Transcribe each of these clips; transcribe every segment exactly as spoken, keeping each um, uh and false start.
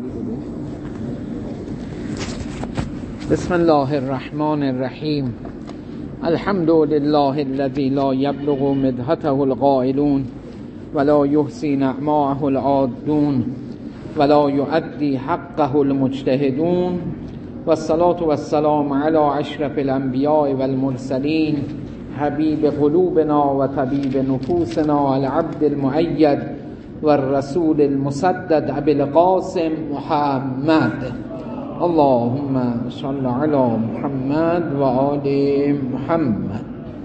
بسم الله الرحمن الرحیم. الحمد لله الذي لا يبلغ مدحته القائلون ولا يحصي نعماءه العادون ولا يؤدي حقه المجتهدون والصلاة والسلام على اشرف الانبیاء والمرسلین حبیب قلوبنا و طبیب نفوسنا العبد المؤید والرسول المسدد ابی القاسم محمد. اللهم صل علی محمد و آل محمد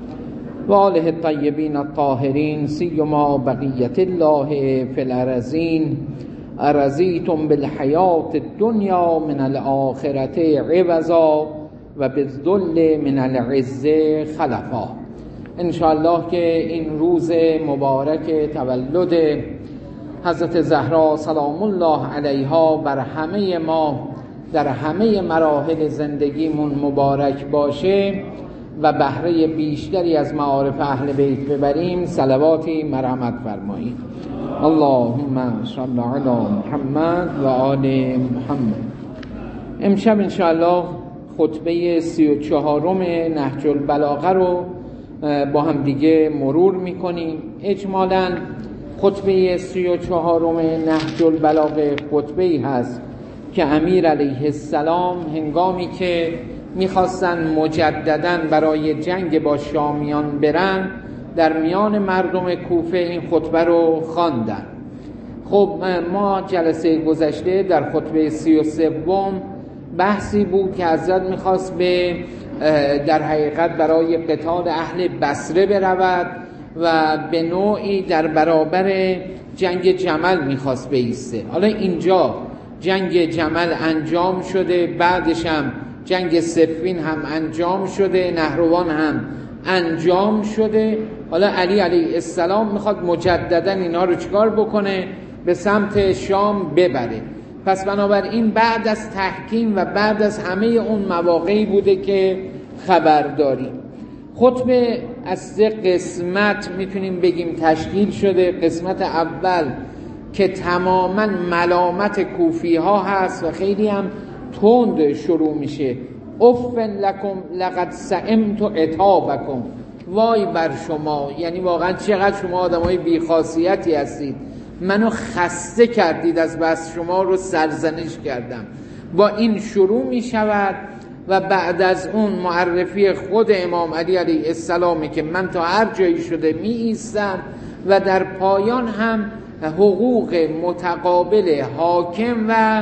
و آله الطیبین الطاهرین سیما بقیت الله فی الارضین. ارضیتم بالحیات الدنیا من الاخرة عوضا و بالذل من العز خلفا. انشاءالله که این روز مبارک تولد حضرت زهرا سلام الله علیها بر همه ما در همه مراحل زندگیمون مبارک باشه و بهره بیشتری از معارف اهل بیت ببریم. صلواتی مرحمت فرمایید. اللهم صل علی محمد و آل محمد. امشب انشاءالله خطبه سی و چهارم نهج البلاغه رو با هم دیگه مرور میکنیم. اجمالاً خطبه سی و چهارم نهج البلاغه خطبه‌ای هست که امیر علیه السلام هنگامی که میخواستن مجدداً برای جنگ با شامیان برن در میان مردم کوفه این خطبه رو خواندن. خب ما جلسه گذشته در خطبه سی و سوم بحثی بود که حضرت میخواست به در حقیقت برای قتال اهل بصره برود و به نوعی در برابر جنگ جمل میخواست بایسته. حالا اینجا جنگ جمل انجام شده، بعدش هم جنگ صفین هم انجام شده، نهروان هم انجام شده. حالا علی علیه السلام میخواد مجددا اینا رو چیکار بکنه؟ به سمت شام ببره. پس بنابراین بعد از تحکیم و بعد از همه اون مواقعی بوده که خبر داریم. خطبه از سه قسمت میتونیم بگیم تشکیل شده. قسمت اول که تماما ملامت کوفی ها هست و خیلی هم تند شروع میشه. افن لکم لقد سئمت عتابکم، وای بر شما، یعنی واقعا چقدر شما آدمای بی‌خاصیتی هستید، منو خسته کردید، از بس شما رو سرزنش کردم. با این شروع میشود و بعد از اون معرفی خود امام علی علیه السلام که من تا هر جایی شده می ایستم و در پایان هم حقوق متقابل حاکم و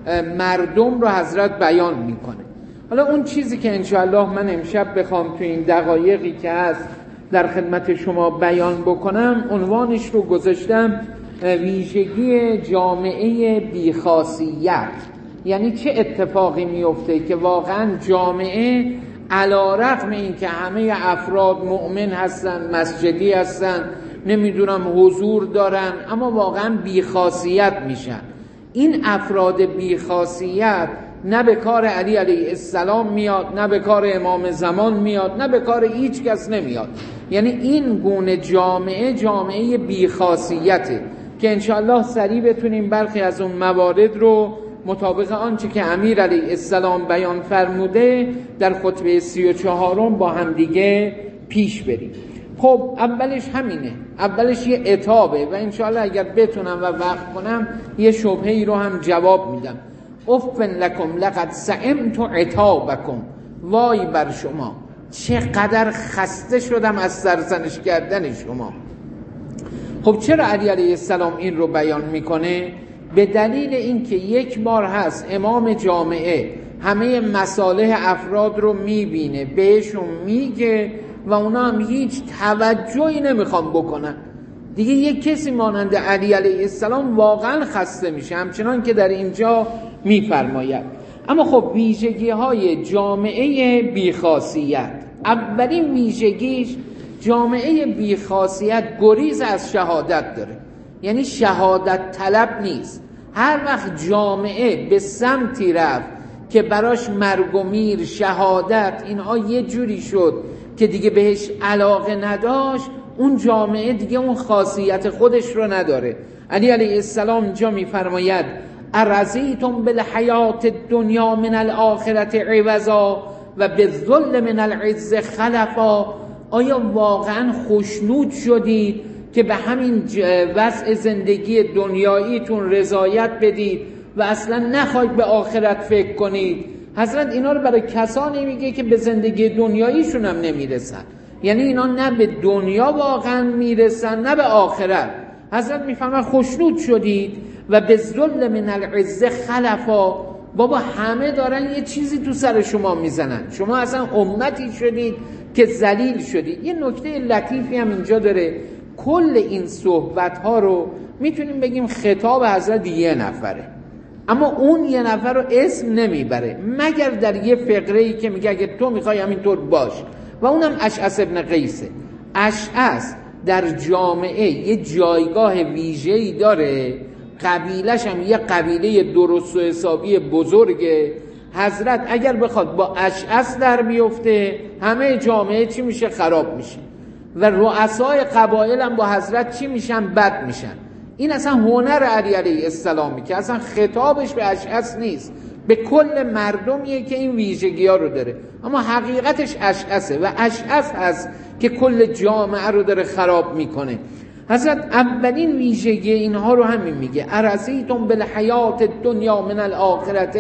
مردم رو حضرت بیان میکنه. حالا اون چیزی که انشاءالله من امشب بخوام تو این دقایقی که هست در خدمت شما بیان بکنم، عنوانش رو گذاشتم ویژگی جامعه بیخاصیت. یعنی چه اتفاقی میفته که واقعا جامعه علی رغم این که همه افراد مؤمن هستن، مسجدی هستن، نمیدونم حضور دارن، اما واقعا بیخاصیت میشن. این افراد بیخاصیت نه به کار علی علیه السلام میاد، نه به کار امام زمان میاد، نه به کار هیچ کس نمیاد. یعنی این گونه جامعه جامعه بیخاصیته که انشاءالله سریع بتونیم برخی از اون موارد رو مطابق آنچه که امیر علیه السلام بیان فرموده در خطبه سی و چهارم با هم دیگه پیش بریم. خب اولش همینه، اولش یه عتابه و انشاءالله اگر بتونم و وقت کنم یه شبهه‌ای رو هم جواب میدم. افن لکم لقد سئمت عتابکم، وای بر شما، چقدر خسته شدم از سرزنش کردن شما. خب چرا علی علیه السلام این رو بیان میکنه؟ به دلیل اینکه یک بار هست امام جامعه همه مصالح افراد رو میبینه، بهشون میگه و اونا هم هیچ توجهی نمیخوان بکنن. دیگه یک کسی مانند علی علیه السلام واقعا خسته میشه، همچنان که در اینجا میفرماید. اما خب ویژگی های جامعه بیخاصیت، اولین ویژگیش جامعه بیخاصیت گریز از شهادت داره. یعنی شهادت طلب نیست. هر وقت جامعه به سمتی رفت که براش مرگ و میر، شهادت، اینها یه جوری شد که دیگه بهش علاقه نداشت، اون جامعه دیگه اون خاصیت خودش رو نداره. علی علیه السلام اینجا میفرماید ارضیتم بالحیات الدنیا من الاخرت عوضا و بالذل من العز خلفا. آیا واقعا خوشنود شدید که به همین وضع زندگی دنیاییتون رضایت بدید و اصلا نخواید به آخرت فکر کنید؟ حضرت اینا رو برای کسانی میگه که به زندگی دنیاییشون هم نمیرسن، یعنی اینا نه به دنیا واقعا میرسن نه به آخرت. حضرت میفرماید خوشنود شدید و به ذل من العز خلفا. بابا همه دارن یه چیزی تو سر شما میزنن، شما اصلا امتی شدید که ذلیل شدید. یه نکته لطیفی هم اینجا داره، کل این صحبت ها رو میتونیم بگیم خطاب حضرت یه نفره، اما اون یه نفر رو اسم نمیبره مگر در یه فقره‌ای که میگه اگه تو میخوای همینطور باش، و اونم اشعث ابن قیسه. اشعث در جامعه یه جایگاه ویژه‌ای داره، قبیلش هم یه قبیله درست و حسابی بزرگه. حضرت اگر بخواد با اشعث در بیفته همه جامعه چی میشه؟ خراب میشه. و رؤسای قبایل هم با حضرت چی میشن؟ بد میشن. این اصلا هنر علی علیه السلامی که اصلا خطابش به اشعث نیست، به کل مردمیه که این ویژگی ها رو داره، اما حقیقتش اشعثه و اشعث هست که کل جامعه رو داره خراب میکنه. حضرت اولین ویژگی اینها رو همین میگه، ارضیتم بالحیات الدنیا من الاخرت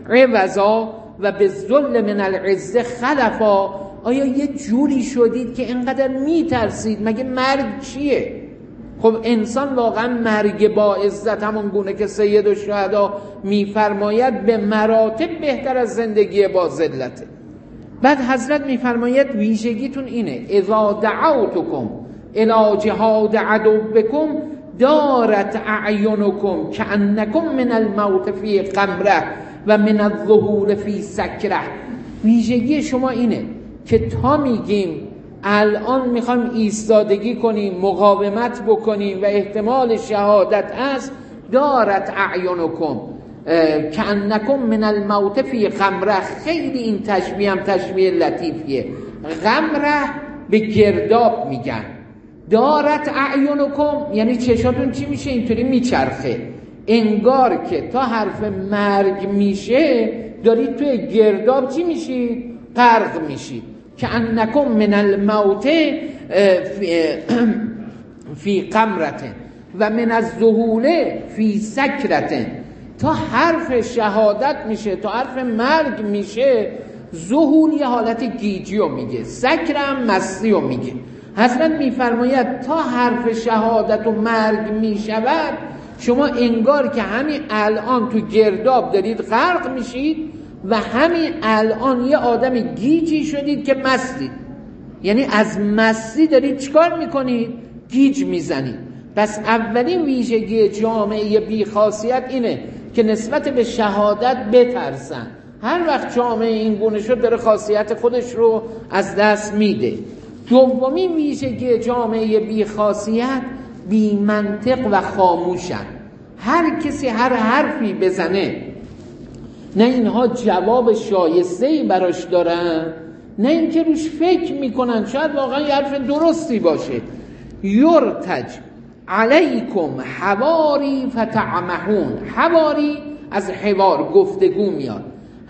عوضا و بالذل من العز خلفا. آیا یه جوری شدید که اینقدر میترسید؟ مگه مرگ چیه؟ خب انسان واقعا مرگ با عزت، همون گونه که سید الشهدا میفرماید، به مراتب بهتر از زندگی با ذلته. بعد حضرت میفرماید ویژگیتون اینه، اذا دعوتکم الی جهاد عدوکم دارت اعینکم کأنکم من الموت فی غمره و من الظهور فی سکره. ویژگی شما اینه که تا میگیم الان میخوایم ایستادگی کنیم، مقاومت بکنیم و احتمال شهادت است، دارت اعینکم کأنکم من الموت فی غمره. خیلی این تشبیه هم تشبیه لطیفیه. غمره به گرداب میگن، دارت اعینکم یعنی چشاتون چی میشه؟ اینطوری میچرخه، انگار که تا حرف مرگ میشه دارید توی گرداب چی میشید؟ غرق میشید. که انکم من الموت فی غمرة و من الذهول فی سکرة. تا حرف شهادت میشه، تا حرف مرگ میشه، ذهول یه حالت گیجی رو میگه، سکر هم مستی رو میگه. حضرت میفرماید تا حرف شهادت و مرگ میشود شما انگار که همین الان تو گرداب دارید غرق میشید و همین الان یه آدم گیجی شدید که مستید، یعنی از مستی دارید چیکار میکنید؟ گیج میزنید. پس اولین ویژگی جامعه بی خاصیت اینه که نسبت به شهادت بترسن. هر وقت جامعه این گونه شد داره خاصیت خودش رو از دست میده. دومین ویژگی جامعه بی خاصیت بی منطق و خاموشن. هر کسی هر حرفی بزنه، نه اینها جواب شایسته‌ای براش دارن، نه اینکه روش فکر میکنن شاید واقعا یه حرف درستی باشه. یرتج علیکم حواری فتعمحون. حواری از حوار، گفتگو میاد.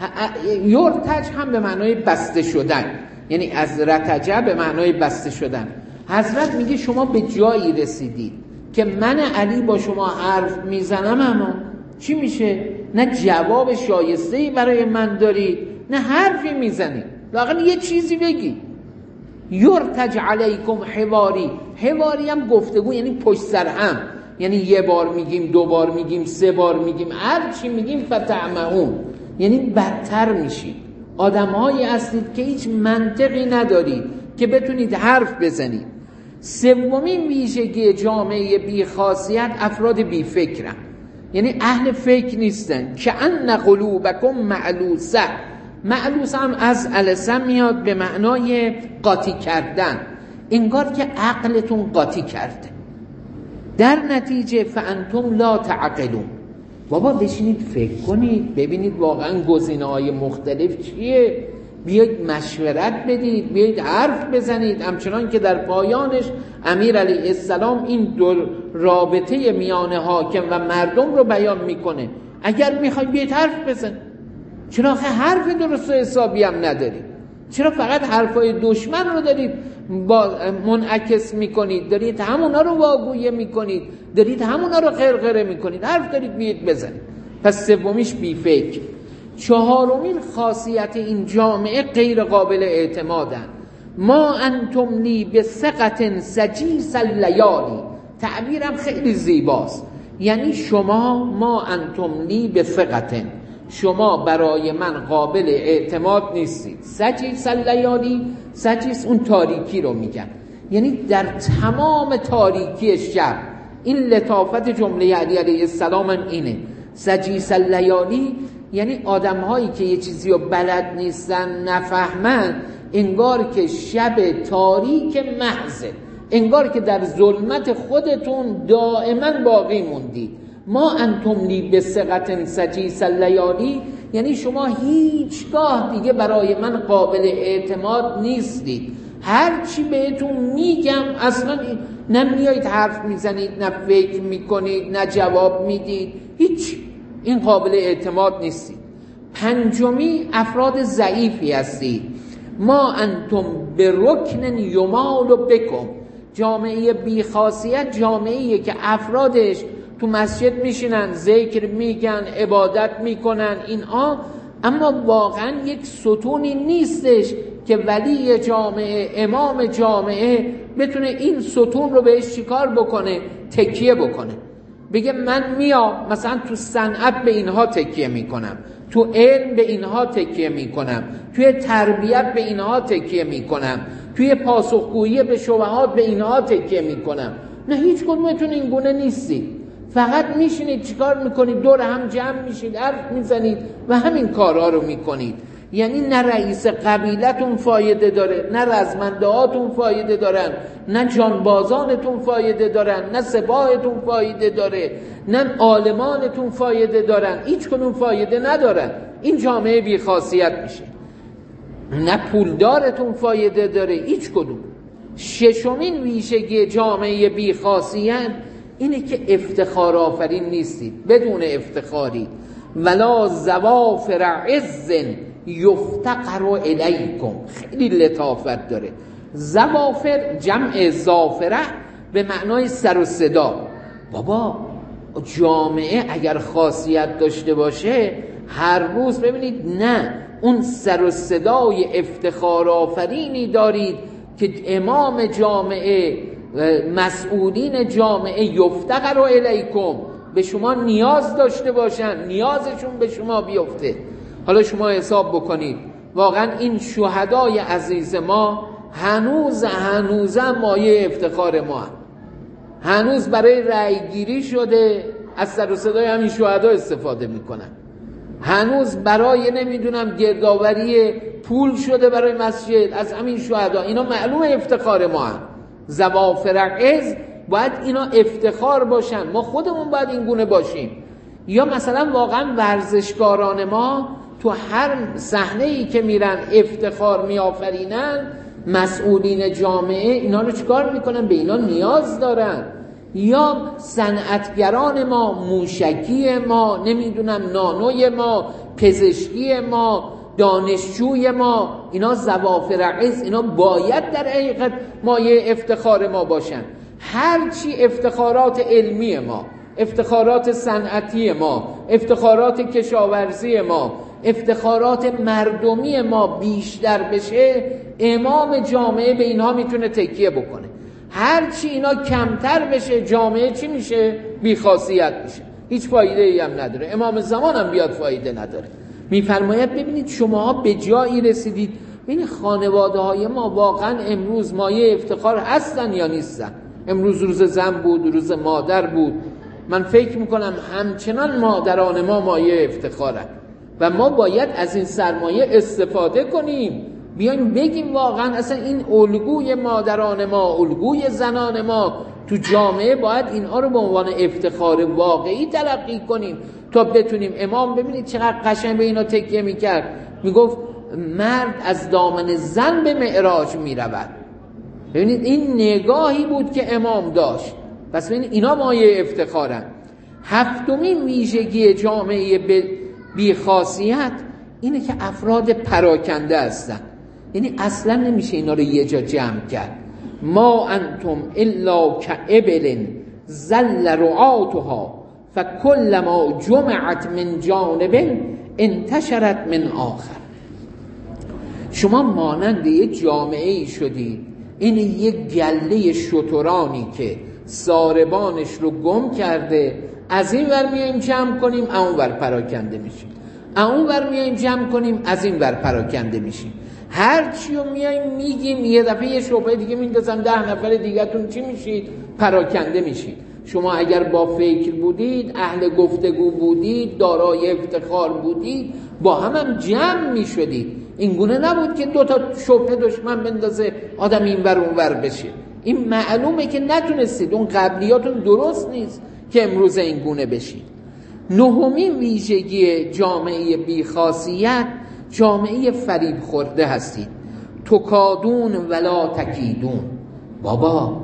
یرتج هم به معنای بسته شدن، یعنی از رتجه به معنای بسته شدن. حضرت میگه شما به جایی رسیدید که من علی با شما حرف میزنم اما چی میشه؟ نه جواب شایسته‌ای برای من دارید، نه حرفی میزنید، لااقل یه چیزی بگی. یرتج علیکم حواری. حواری هم گفتگو، یعنی پشت سر هم، یعنی یه بار میگیم، دو بار میگیم، سه بار میگیم، هر چی میگیم فتعمهون، یعنی بدتر میشید. آدم‌هایی هستید که هیچ منطقی ندارید که بتونید حرف بزنید. سومین ویژگی جامعه بی خاصیت افراد بی فکرن، یعنی اهل فکر نیستن. که ان قلوبکم معلوسه. معلوسه هم از السه میاد به معنای قاطی کردن، انگار که عقلتون قاطی کرده. در نتیجه فانتم لا تعقلون. بابا بشینید فکر کنید، ببینید واقعا گزینه‌های مختلف چیه، بیاید مشورت بدید، بیاید حرف بزنید. همچنان که در پایانش امیر علیه السلام این دو رابطه میان حاکم و مردم رو بیان میکنه. اگر میخوای بیایید حرف بزن. چرا آخه حرف درست و حسابی هم ندارید؟ چرا فقط حرفای دشمن رو دارید با منعکس میکنید؟ دارید همونا رو واگویه میکنید، دارید همونا رو قرقره میکنید، حرف دارید بیایید بزنید. پس سومیش بی فکر. چهارمین خاصیت این جامعه غیر قابل اعتمادن. ما انتم لی بثقة سجیس اللیالی. تعبیرم خیلی زیباست، یعنی شما ما انتم لی بثقة، شما برای من قابل اعتماد نیستید. سجیس اللیالی، سجیس اون تاریکی رو میگن، یعنی در تمام تاریکی شب. این لطافت جمله علی علیه السلام هم اینه. سجیس اللیالی یعنی آدم هایی که یه چیزی رو بلد نیستن، نفهمن، انگار که شب تاریک محضه، انگار که در ظلمت خودتون دائما باقی موندید. ما انتم لی بثقة سجیس اللیالی یعنی شما هیچگاه دیگه برای من قابل اعتماد نیستید. هر چی بهتون میگم اصلا نه میایید حرف میزنید، نه فکر میکنید، نه جواب میدید، هیچ. این قابل اعتماد نیستید. پنجمی افراد ضعیفی هستید. ما انتم برکن یمال بکم. جامعه بیخاصیت جامعه‌ایه که افرادش تو مسجد میشینن، ذکر میگن، عبادت میکنن اینها، اما واقعا یک ستونی نیستش که ولی جامعه، امام جامعه بتونه این ستون رو بهش چیکار بکنه؟ تکیه بکنه. بگه من میام مثلا تو صنعت به اینها تکیه میکنم، تو علم به اینها تکیه میکنم، توی تربیت به اینها تکیه میکنم، توی پاسخگویی به شبهات به اینها تکیه میکنم. نه، هیچ کدومتون این گونه نیستید. فقط میشینید چیکار میکنید؟ دور هم جمع میشید، حرف میزنید و همین کارها رو میکنید. یعنی نه رئیس قبیلتون فایده داره، نه رزمنده هاتون فایده دارن، نه جانبازانتون فایده دارن، نه سپاهتون فایده داره، نه عالمانتون فایده دارن، هیچ کدوم فایده ندارن. این جامعه بی خاصیت میشه. نه پولدارتون فایده داره، هیچ کدوم. ششمین ویژگی جامعه بی خاصیت اینه که افتخار آفرین نیستید، بدون افتخاری. ولا زوافر عز یفتقر الیکم. خیلی لطافت داره. زوافر جمع زافره به معنای سر و صدا. بابا جامعه اگر خاصیت داشته باشه هر روز ببینید نه اون سر و صدای افتخار آفرینی دارید که امام جامعه، مسئولین جامعه یفتقر الیکم، به شما نیاز داشته باشن، نیازشون به شما بیفته. حالا شما حساب بکنید واقعا این شهدای عزیز ما هنوز هنوز مایه افتخار ما هم. هنوز برای رأی گیری شده از سر و صدای همین شهدا استفاده میکنن. هنوز برای نمیدونم گردآوری پول شده برای مسجد از همین شهدا. اینا معلومه افتخار ما هم. زوافر عز باید اینا افتخار باشن، ما خودمون باید این گونه باشیم. یا مثلا واقعا ورزشکاران ما تو هر صحنه‌ای که میرن افتخار میآفرینن. مسئولین جامعه اینا رو چیکار میکنن؟ به اینا نیاز دارن. یا صنعتگران ما، موشکی ما، نمیدونم نانوی ما، پزشکی ما، دانشجوی ما، اینا زوافر عز، اینا باید در حقیقت مایه افتخار ما باشن. هرچی افتخارات علمی ما، افتخارات صنعتی ما، افتخارات کشاورزی ما، افتخارات مردمی ما بیشتر بشه، امام جامعه به اینها میتونه تکیه بکنه. هرچی اینا کمتر بشه جامعه چی میشه؟ بیخاصیت میشه، هیچ فایده ای هم نداره. امام زمان هم بیاد فایده نداره. میفرماید ببینید شما به جایی رسیدید، ببینید خانواده های ما واقعا امروز مایه افتخار هستن یا نیستن؟ امروز روز زن بود، روز مادر بود. من فکر میکنم همچنان مادران ما مایه افتخارن و ما باید از این سرمایه استفاده کنیم. بیایم بگیم واقعا اصلا این الگوی مادران ما، الگوی زنان ما تو جامعه، باید اینها رو به عنوان افتخار واقعی تلقی کنیم تا بتونیم. امام ببینید چقدر قشنگ به اینا تکیه میکرد، میگفت مرد از دامن زن به معراج میرود. ببینید این نگاهی بود که امام داشت. پس ببینید اینا مایه افتخارن. هفتمین ویژگی جامعه بیخاصیت اینه که افراد پراکنده هستن، یعنی اصلا نمیشه اینا رو یه جا جمع کرد. ما انتم الا کابل زل رعاتها فکلما جمعت من جانب انتشرت من آخر. شما مانند یه جامعه ای شدید، این یک گله شترانی که ساربانش رو گم کرده، از این ور میایم جمع کنیم اون ور پراکنده میشیم، اون ور میایم جمع کنیم از این ور پراکنده میشیم. هر چی رو میایم میگیم، یه دفعه یه شبهه دیگه میندازن، ده نفر دیگه‌تون چی میشید؟ پراکنده میشید. شما اگر با فکر بودید، اهل گفتگو بودید، دارای افتخار بودید، با هم هم جمع میشدید. این گونه نبود که دو تا شبهه دشمن بندازه آدم این ور اون ور بشه. این معلومه که نتونستید، اون قبلیاتون درست نیست که امروز این گونه بشید. نهمین ویژگی جامعه بیخاصیت، جامعه فریب خورده هستید. تکادون ولا تکیدون. بابا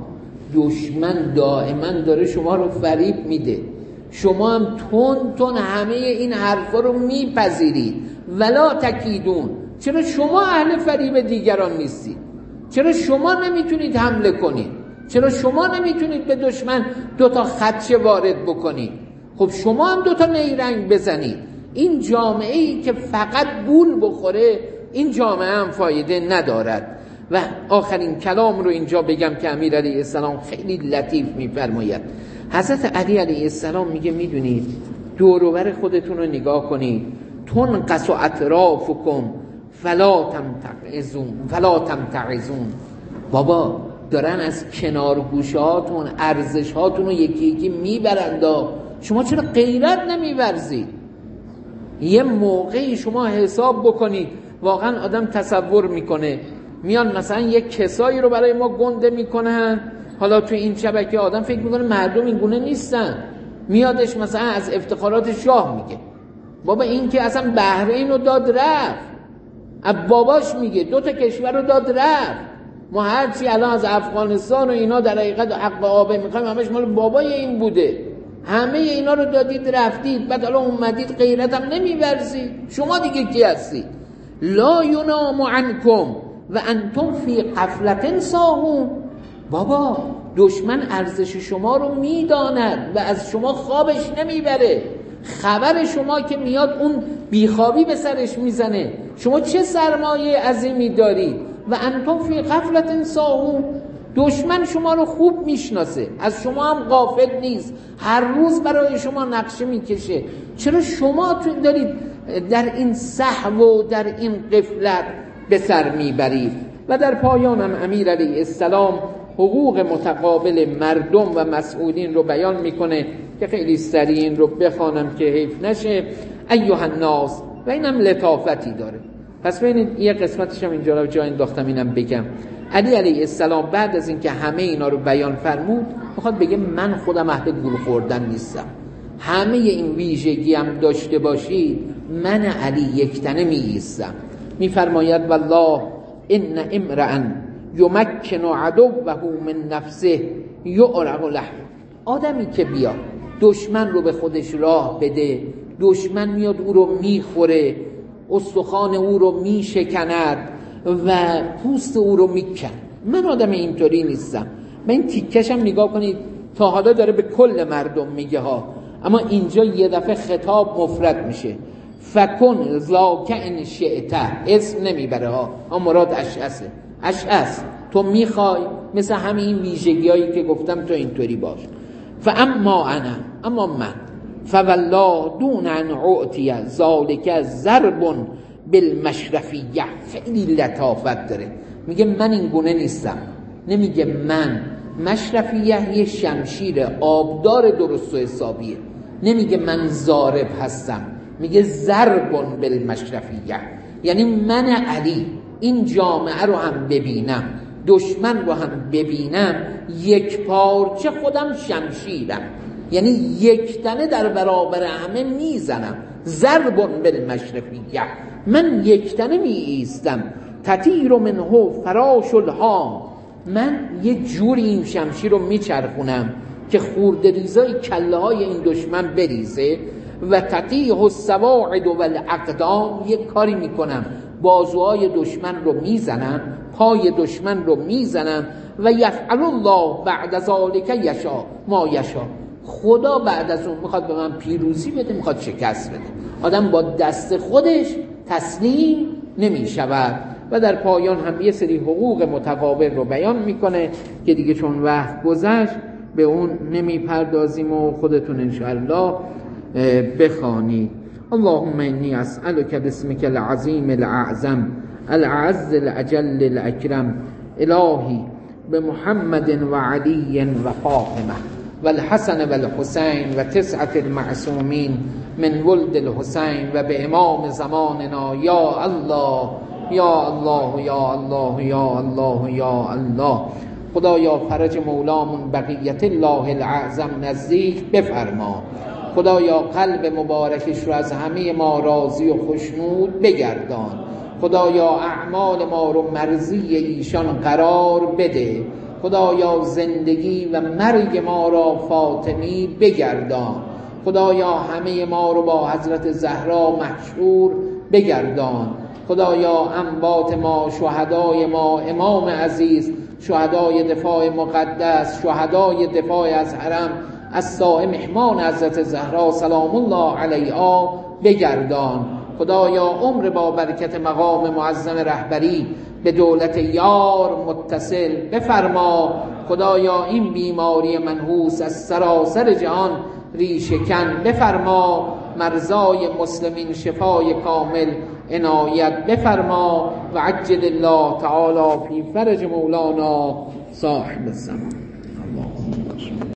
دشمن دائما داره شما رو فریب میده، شما هم تون تون همه این حرفا رو میپذیرید. ولا تکیدون، چرا شما اهل فریب دیگران نیستید؟ چرا شما نمیتونید حمله کنید؟ چرا شما نمیتونید به دشمن دو تا خدشه وارد بکنید؟ خب شما هم دو تا نیرنگ بزنید. این جامعه ای که فقط گول بخوره، این جامعه هم فایده ندارد. و آخرین کلام رو اینجا بگم که امیر علیه السلام خیلی لطیف میفرماید. حضرت علی علیه السلام میگه میدونید دور و بر خودتون رو نگاه کنید، تنقص اطرافکم فلا تمتعزون فلا تمتعزون. بابا دارن از کنار گوشه هاتون ارزش هاتون رو یکی یکی میبرند، شما چرا غیرت نمیورزید؟ یه موقعی شما حساب بکنید، واقعا آدم تصور میکنه میان مثلا یک کسایی رو برای ما گنده میکنن، حالا تو این شبکه آدم فکر میکنه مردم این گونه نیستن، میادش مثلا از افتخارات شاه میگه. بابا این که اصلا بحرین رو داد رفت، اب باباش میگه دو تا کشور رو داد رفت. ما هرچی الان از افغانستان و اینا در حقیقت حق آبه میخوایم همش مال بابای این بوده، همه اینا رو دادید رفتید، بعد الان اومدید غیرت هم نمیورزید. شما دیگه کی هستید؟ لا ینام عنکم و انتم فی غفلة ساهون. بابا دشمن ارزش شما رو میداند و از شما خوابش نمیبره. خبر شما که میاد اون بیخوابی به سرش میزنه. شما چه سرمایه عظیمی دارید؟ و انتم فی غفلة ساهون. دشمن شما رو خوب میشناسه، از شما هم غافل نیست، هر روز برای شما نقشه میکشه. چرا شما تو دارید در این سهو و در این غفلت به سر میبرید؟ و در پایانم امیر علیه السلام حقوق متقابل مردم و مسئولین رو بیان میکنه که خیلی سریع این رو بخوانم که حیف نشه. ایها الناس، و اینم لطافتی داره، پس ببینید یه قسمتش هم اینجا رو جا انداختم اینم بگم. علی علیه السلام بعد از اینکه همه اینا رو بیان فرمود میخواد بگه من خودم اهل گول خوردن نیستم. همه این ویژگی هم داشته باشید، من علی یکتنه می ایستم. میفرماید والله ان امرأ یمکن عدوه من نفسه یعرق لحم. آدمی که بیاد دشمن رو به خودش راه بده، دشمن میاد او رو میخوره، استخوان او رو میشکند و پوست او رو میکن. من آدم اینطوری نیستم. من این تیکش هم نگاه کنید، تا حالا داره به کل مردم میگه ها، اما اینجا یه دفعه خطاب مفرد میشه. فکن ذاک ان شئت، اسم نمیبره ها، اما مراد اشعثه. اشعث تو میخوای مثل همین ویژگیایی که گفتم تو اینطوری باش. فاما انا، اما من فوالله دون ان اعطی ذالک ضرب بالمشرفیه. خیلی لطافت داره، میگه من این گونه نیستم. نمیگه من مشرفیه یه شمشیر آبدار درست و حسابیه، نمیگه من ضارب هستم، میگه ضرب بالمشرفیه، یعنی من علی این جامعه رو هم ببینم، دشمن رو هم ببینم، یک پارچه خودم شمشیرم، یعنی یک تنه در برابر همه میزنم. ضرب بالمشرفیه، من یک تنه می ایستم. تطیر منه فراش الهام، من یه جوری این شمشیر رو میچرخونم که خورده ریزای کله های این دشمن بریزه. و تطیح السواعد و الاقدام، یک کاری میکنم بازوهای دشمن رو میزنم، پای دشمن رو میزنم. و یفعل الله بعد ذالک یشاء ما یشاء، خدا بعد از اون میخواد به من پیروزی بده، میخواد شکست بده. آدم با دست خودش تسلیم نمیشود. و در پایان هم یه سری حقوق متقابل رو بیان میکنه که دیگه چون وقت گذشت به اون نمیپردازیم و خودتون انشاءالله بخوانید. اللهم انی اسألک باسمک العظیم الاعظم العز الاجل الاکرم الهی بمحمد و علی و فاطمه و الحسن و الحسین و تسعة المعصومین من ولد الحسین و به امام زماننا یا الله یا الله یا الله یا الله یا الله. خدایا فرج مولامون بقیت الله العظم نزدیک بفرما. خدایا قلب مبارکش رو از همه ما راضی و خوشنود بگردان. خدایا اعمال ما رو مرضی ایشان قرار بده. خدایا زندگی و مرگ ما را فاطمی بگردان. خدایا همه ما رو با حضرت زهرا محشور بگردان. خدایا انبات ما، شهدای ما، امام عزیز، شهدای دفاع مقدس، شهدای دفاع از حرم، از سائر مهمان حضرت زهرا سلام الله علیها بگردان. خدایا عمر با برکت مقام معظم رهبری به دولت یار متصل بفرما. خدایا این بیماری منحوس از سراسر جهان ریشه کن بفرما. مرزای مسلمین شفای کامل عنایت بفرما. و عجل الله تعالی فی فرج مولانا صاحب الزمان.